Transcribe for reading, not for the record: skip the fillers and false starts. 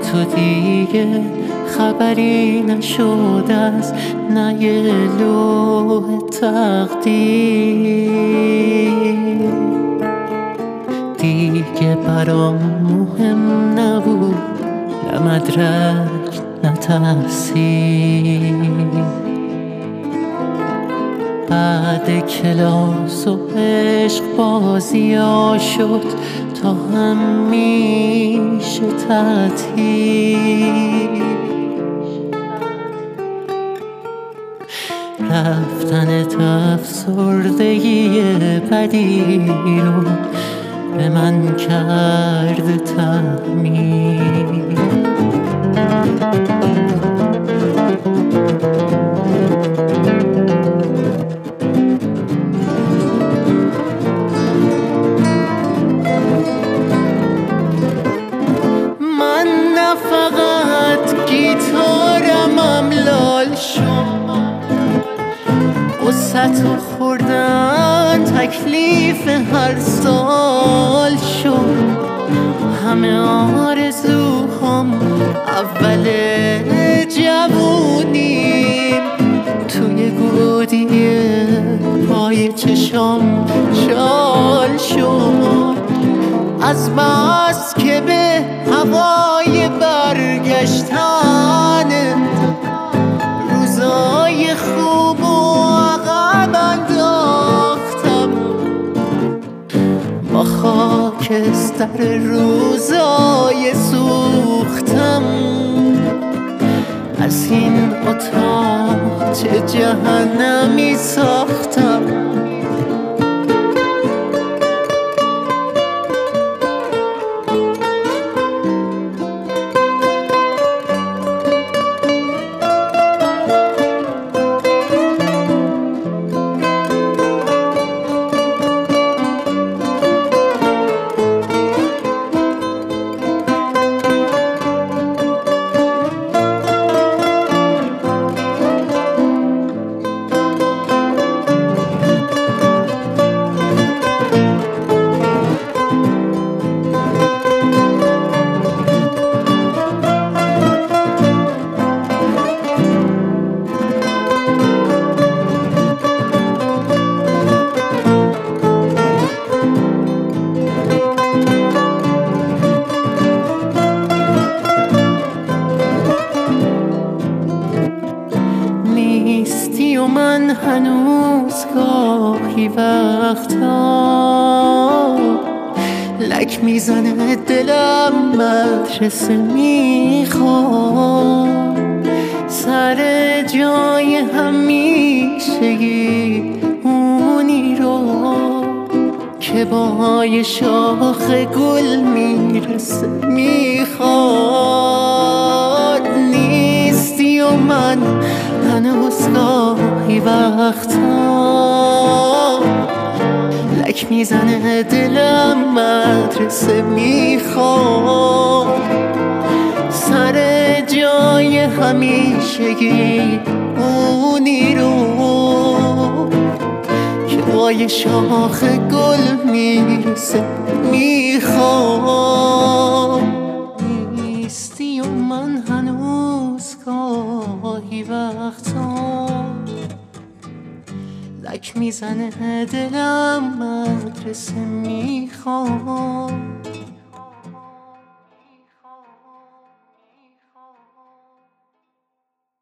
تو دیگه خبری نشد از نه یه لوح تقدیر. دیگه برام مهم نبود نه مدرک نه تحصیل. بعد کلاس و عشق بازی ها شد تا همیشه تعطیل. رفتنت افسردگی بدی رو به من کرده تحمیل. من نه فقط گیتارم لال شد، وسط خوردن تکلیف هر سال شد. همه آرزوهام اول جوونیم توی گودی پای چشام شال شد. از بس که به هوای برگشتن روزای خوب و عقب انداختم، با خاکستر روزای سوختم. از این اتاق چه جهنمی ساختم. نیستی و من هنوز گاهی وقتا لک میزنه دلم مدرسه میخوام. سر جای همیشگی اونی رو که با یه شاخ گل میرسه میخواد. نیستی و من هنوز گاهی وقتا لک میزنه دلم مدرسه میخواد. سر جای همیشگی اونی رو که با یه شاخ گل میرسه میخواد. نیستی و من هنوز گاهی وقتا لک میزنه دلم مدرسه میخواد.